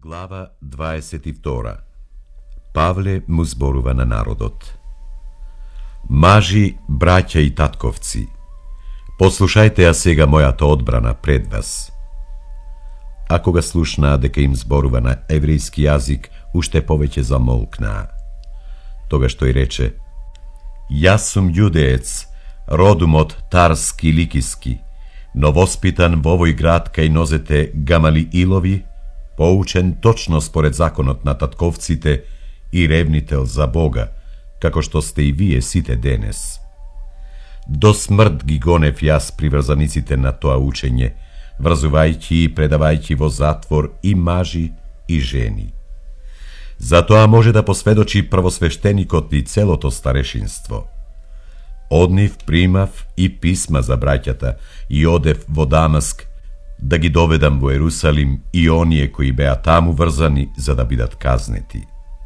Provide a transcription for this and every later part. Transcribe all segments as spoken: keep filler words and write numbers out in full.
Глава двадесет и втора. Павле му зборува на народот. Мажи, браќа и татковци, послушајте ја сега мојата одбрана пред вас. А кога слушнаа дека им зборува на еврејски јазик, уште повеќе замолкнаа. Тогаш тој рече: Јас сум јудеец, родум од Тарски Ликиски, но воспитан во овој град кај нозете Гамалиилови, поучен точно според законот на татковците и ревнител за Бога, како што сте и вие сите денес. До смрт ги гонев јас приврзаниците на тоа учење, врзувајќи и предавајќи во затвор и мажи и жени. Затоа може да посведочи првосвештеникот и целото старешинство. Од нив примав и писма за браќата и одев во Дамаск да ги доведам во Ерусалим и оние кои беа таму врзани за да бидат казнети.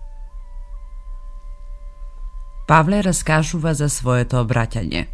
Павле раскажува за своето обраќање.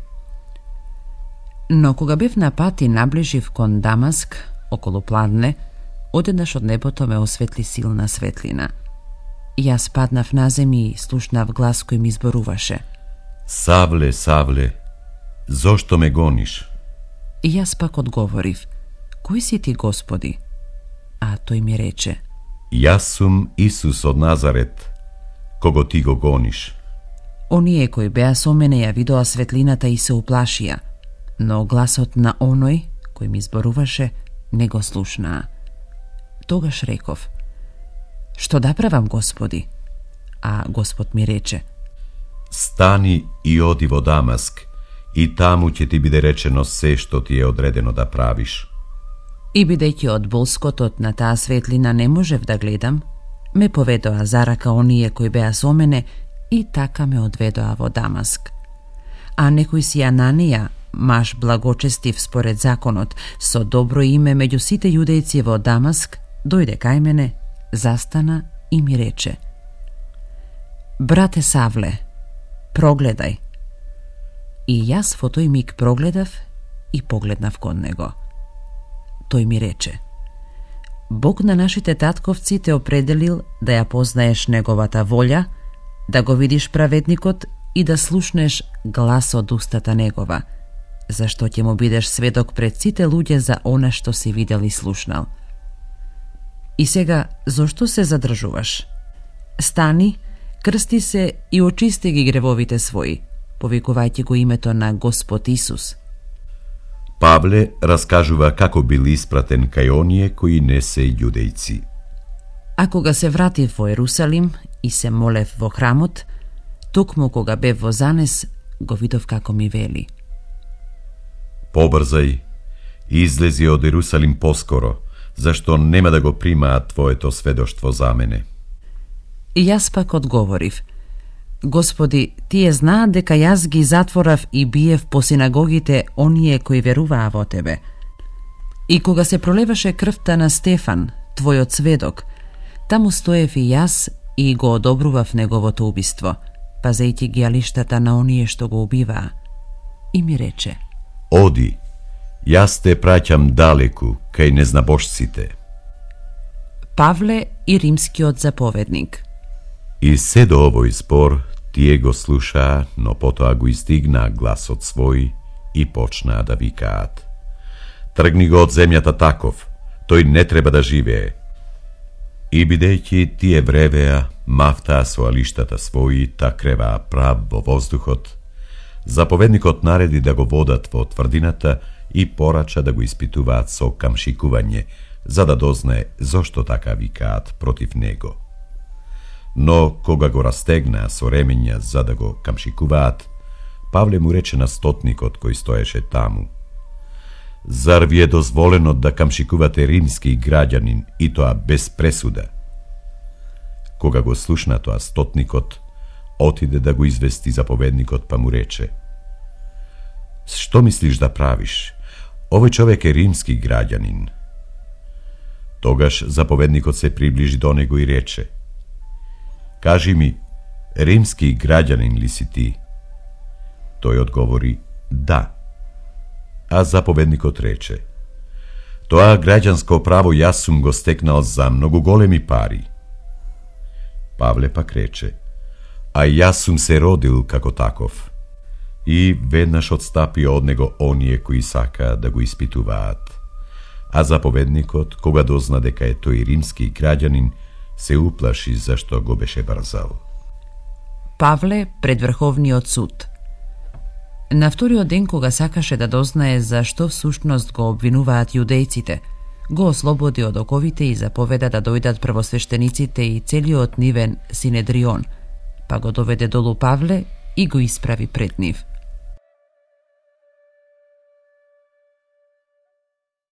Но кога бев на пат и наближив кон Дамаск, околу Пладне, одеднаш од небото ме осветли силна светлина. Јас паднав на земја и слушнав глас кој ми зборуваше: Савле, Савле, зошто ме гониш? И јас пак одговорив: Кој си ти, Господи? А тој ми рече: Јас сум Исус од Назарет, кого ти го гониш. Оние кои беа со мене ја видоа светлината и се уплашија, но гласот на оној кој ми зборуваше не го слушнаа. Тогаш реков: Што да правам, Господи? А Господ ми рече: Стани и оди во Дамаск, и таму ќе ти биде речено се што ти е одредено да правиш. И бидејќи од болскотот на таа светлина не можев да гледам, ме поведоа за рака оние кои беа со мене и така ме одведоа во Дамаск. А некој си Ананија, маж благочестив според законот, со добро име меѓу сите јудејци во Дамаск, дојде кај мене, застана и ми рече: Брате Савле, прогледај. И јас во тој миг прогледав и погледнав кон него. Тој ми рече: Бог на нашите татковци те определил да ја познаеш неговата волја, да го видиш праведникот и да слушнеш глас од устата негова, зашто ќе му бидеш сведок пред сите луѓе за она што си видел и слушнал. И сега, зошто се задржуваш? Стани, крсти се и очисти ги гревовите своји, повикувајќи го името на Господ Исус. Павле раскажува како бил испратен кај оние кои не се јудејци. А кога се вратив во Ерусалим и се молев во храмот, токму кога бев во Занес, го видов како ми вели: Побрзај, излези од Ерусалим поскоро, зашто нема да го примаат твоето сведоштво за мене. И јас пак одговорив: Господи, тие знаат дека јас ги затворав и биев по синагогите оние кои веруваа во Тебе. И кога се пролеваше крвта на Стефан, Твојот сведок, таму стоев и јас и го одобрував неговото убиство, пазејќи ги алиштата на оние што го убиваа. И ми рече: Оди, јас те праќам далеку, кај незнабожците. Павле и римскиот заповедник. И се до овој збор тие го слушаа, но потоа го издигнаа гласот свој и почнаа да викаат: Тргни го од земјата таков, тој не треба да живее. И бидејќи тие вревеа, мафтаа со алиштата своји, та креваа прав во воздухот, заповедникот нареди да го водат во тврдината и порача да го испитуваат со камшикување, за да дознае зошто така викаат против него. Но кога го растегнаа со ремења за да го камшикуваат, Павле му рече на стотникот кој стоеше таму: Зар ви е дозволено да камшикувате римски граѓанин и тоа без пресуда? Кога го слушна тоа стотникот, отиде да го извести заповедникот, па му рече: Што мислиш да правиш? Овој човек е римски граѓанин. Тогаш заповедникот се приближи до него и рече: Кажи ми, римски граѓанин ли си ти? Тој одговори: Да. А заповедникот рече: Тоа граѓанско право јас сум го стекнал за многу големи пари. Павле пак рече, а јас сум се родил како таков. И веднаш отстапи од него оние кои сака да го испитуваат. А заповедникот, кога дозна дека е тој римски граѓанин, се уплаши зашто го беше брзал. Павле пред Врховниот суд. На вториот ден, кога сакаше да дознае зашто всушност го обвинуваат јудејците, го ослободи од оковите и заповеда да дојдат првосвештениците и целиот нивен Синедрион, па го доведе долу Павле и го исправи пред нив.